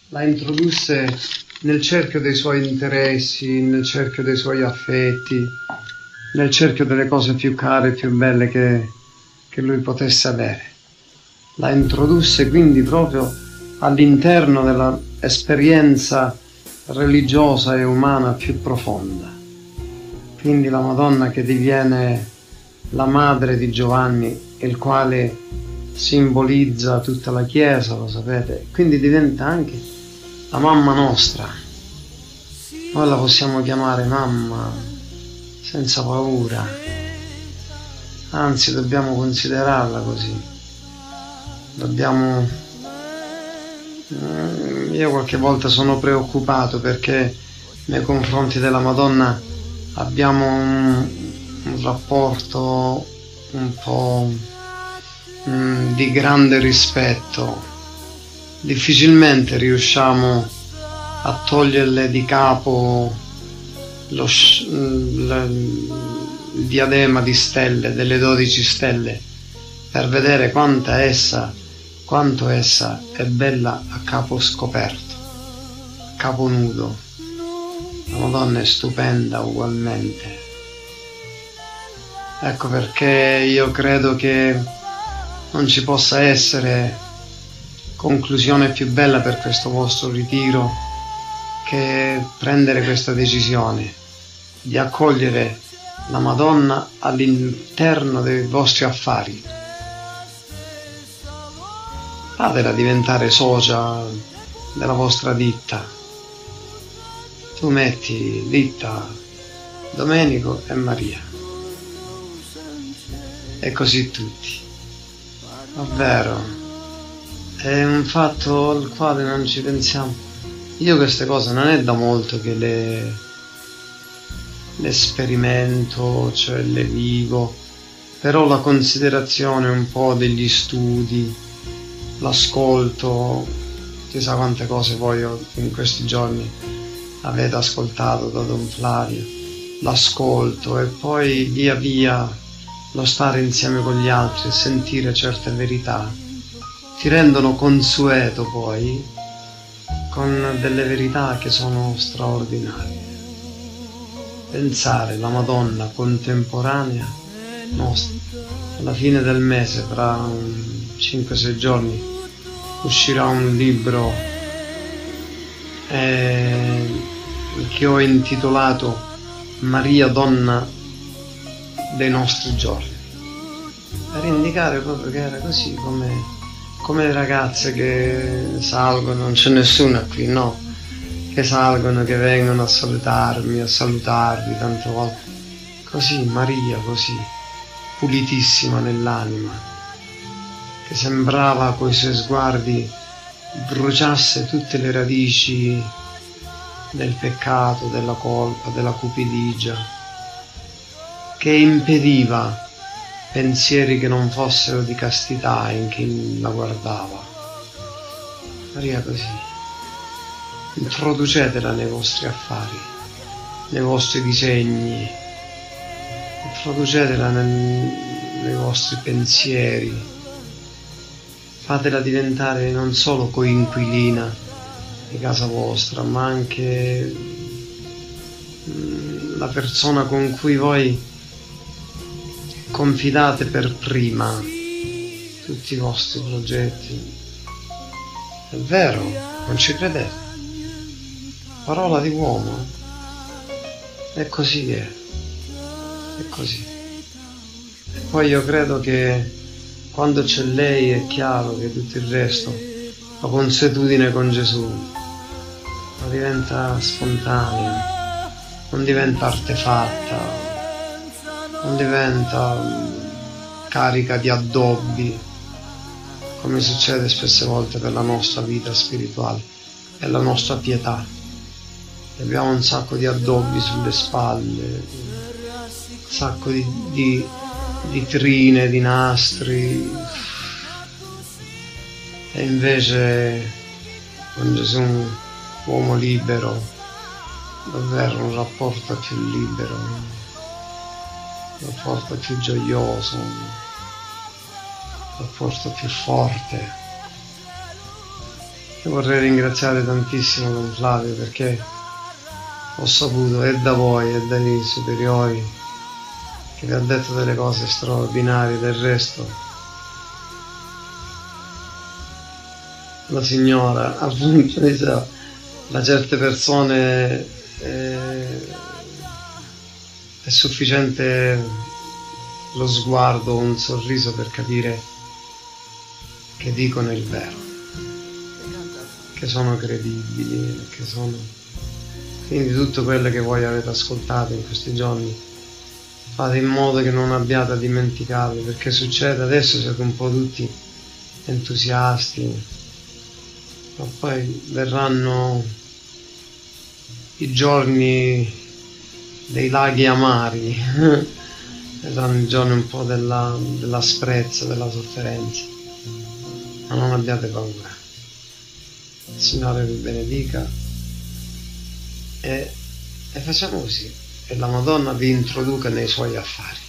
la introdusse nel cerchio dei suoi interessi, nel cerchio dei suoi affetti, nel cerchio delle cose più care e più belle che lui potesse avere. La introdusse quindi proprio all'interno dell'esperienza religiosa e umana più profonda. Quindi la Madonna che diviene la madre di Giovanni, il quale simbolizza tutta la Chiesa, lo sapete, quindi diventa anche la mamma nostra. Noi la possiamo chiamare mamma senza paura, anzi dobbiamo considerarla così. Io qualche volta sono preoccupato perché nei confronti della Madonna abbiamo un rapporto un po' di grande rispetto. Difficilmente riusciamo a toglierle di capo il diadema di stelle, delle 12 stelle, per vedere quanto essa è bella a capo scoperto, a capo nudo. La Madonna è stupenda ugualmente. Ecco perché io credo che non ci possa essere conclusione più bella per questo vostro ritiro che prendere questa decisione di accogliere la Madonna all'interno dei vostri affari. Fatela diventare socia della vostra ditta. Tu metti ditta Domenico e Maria. E così tutti. Davvero. È un fatto al quale non ci pensiamo. Io queste cose non è da molto che le sperimento, cioè le vivo, però la considerazione un po' degli studi, l'ascolto, chissà quante cose voi in questi giorni avete ascoltato da Don Flavio, l'ascolto e poi via via lo stare insieme con gli altri e sentire certe verità ti rendono consueto poi con delle verità che sono straordinarie. Pensare la Madonna contemporanea nostra, alla fine del mese, tra 5-6 giorni, uscirà un libro che ho intitolato Maria Donna dei nostri giorni, per indicare proprio che era così, come le ragazze che salgono, non c'è nessuna qui, no, che salgono, che vengono a salutarmi, a salutarvi tante volte, così Maria, così pulitissima nell'anima, che sembrava coi suoi sguardi bruciasse tutte le radici del peccato, della colpa, della cupidigia, che impediva pensieri che non fossero di castità in chi la guardava. Maria così. Introducetela nei vostri affari, nei vostri disegni, introducetela nei vostri pensieri, fatela diventare non solo coinquilina di casa vostra, ma anche la persona con cui voi confidate per prima tutti i vostri progetti. È vero, non ci credete? Parola di uomo. È così che è così. E poi io credo che quando c'è lei è chiaro che tutto il resto, la consuetudine con Gesù, diventa spontanea, non diventa artefatta, non diventa carica di addobbi, come succede spesse volte per la nostra vita spirituale e la nostra pietà. Abbiamo un sacco di addobbi sulle spalle, un sacco di trine, di nastri, e invece con Gesù, uomo libero, davvero un rapporto più libero, un rapporto più gioioso, un rapporto più forte, Io vorrei ringraziare tantissimo Don Flavio perché ho saputo e da voi e dai superiori che vi ha detto delle cose straordinarie. Del resto la signora appunto diceva, da certe persone è sufficiente lo sguardo, un sorriso per capire che dicono il vero, che sono credibili, che sono... Quindi tutto quello che voi avete ascoltato in questi giorni fate in modo che non abbiate a dimenticarli, perché succede adesso siete un po' tutti entusiasti, ma poi verranno i giorni dei laghi amari, verranno i giorni un po' dell'asprezza, della sofferenza, ma non abbiate paura. Il Signore vi benedica e facciamo così, e la Madonna vi introduca nei suoi affari.